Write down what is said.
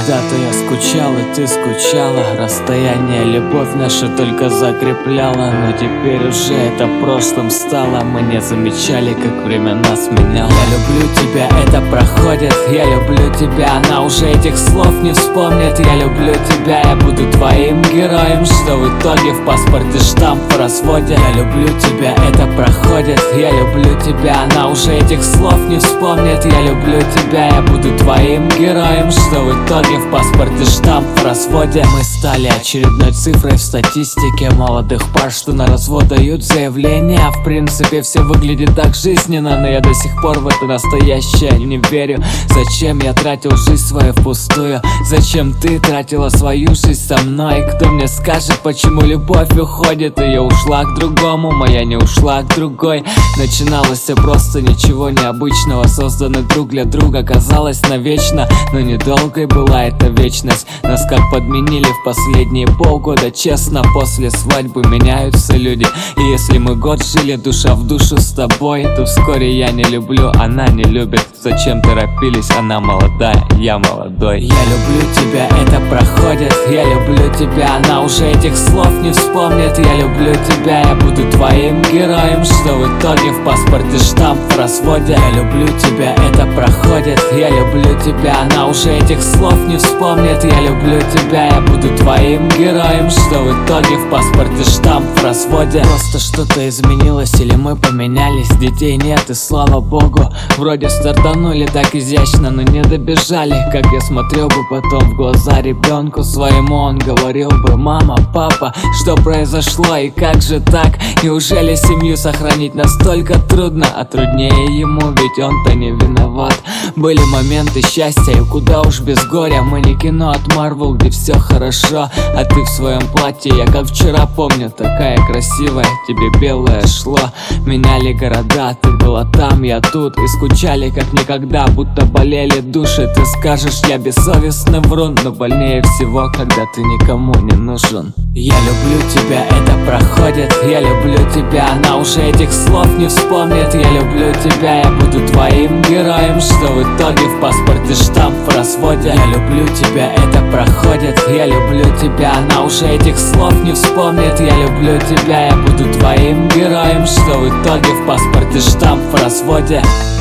Когда-то я скучал, и ты скучала. Расстояние любовь наша только закрепляла. Но теперь уже это прошлым стало. Мы не замечали, как время нас меняло. Я люблю тебя, это проходит. Я люблю тебя, она уже этих слов не вспомнит. Я люблю тебя, я буду твоим героем, что в итоге в паспорте штамп в разводе. Я люблю тебя, это проходит. Я люблю тебя, она уже этих слов не вспомнит. Я люблю тебя, я буду твоим героем, что в итоге в паспорте штамп в разводе. Мы стали очередной цифрой в статистике молодых пар, что на развод дают заявления. В принципе все выглядит так жизненно, но я до сих пор в это настоящее не верю. Зачем я тратил жизнь свою впустую? Зачем ты тратила свою жизнь со мной? Кто мне скажет, почему любовь уходит? Ее ушла к другому, моя не ушла к другой. Начиналось все просто, ничего необычного. Созданы друг для друга, казалось навечно. Но недолгой была эта вечность. Нас как подменили в последние полгода. Честно, после свадьбы меняются люди. И если мы год жили душа в душу с тобой, то вскоре я не люблю, она не любит. Зачем торопились, она молодая, я молодой. Я люблю тебя, это проходит. Я люблю тебя, она уже этих слов не вспомнит. Я люблю тебя, я буду твоим героем, что в итоге в паспорте штамп в разводе. Я люблю тебя, это проходит. Я люблю тебя, она уже этих слов не вспомнит. Я люблю тебя, я буду твоим героем, что в итоге в паспорте штамп в разводе. Просто что-то изменилось или мы поменялись. Детей нет и слава богу. Вроде стартанули так изящно, но не добежали. Как я смотрел бы потом в глаза ребенку своему, он говорил бы: мама, папа, что произошло и как же так? Неужели семью сохранить настолько трудно? А труднее ему, ведь он-то не виноват. Были моменты счастья, и куда уж без горя. Мы не кино от Марвел, где все хорошо. А ты в своем платье, я как вчера помню, такая красивая, тебе белое шло. Меняли города, ты была там, я тут. И скучали как никогда, будто болели души. Ты скажешь, я бессовестный врун, но больнее всего, когда ты никому не нужен. Я люблю тебя, это проходит. Я люблю тебя, она уже этих слов не вспомнит. Я люблю тебя, я буду твоим героем, что в итоге в паспорте штамп в разводе. Я люблю тебя, это проходит. Я люблю тебя, она уже этих слов не вспомнит. Я люблю тебя, я буду твоим героем, что в итоге в паспорте штамп в разводе.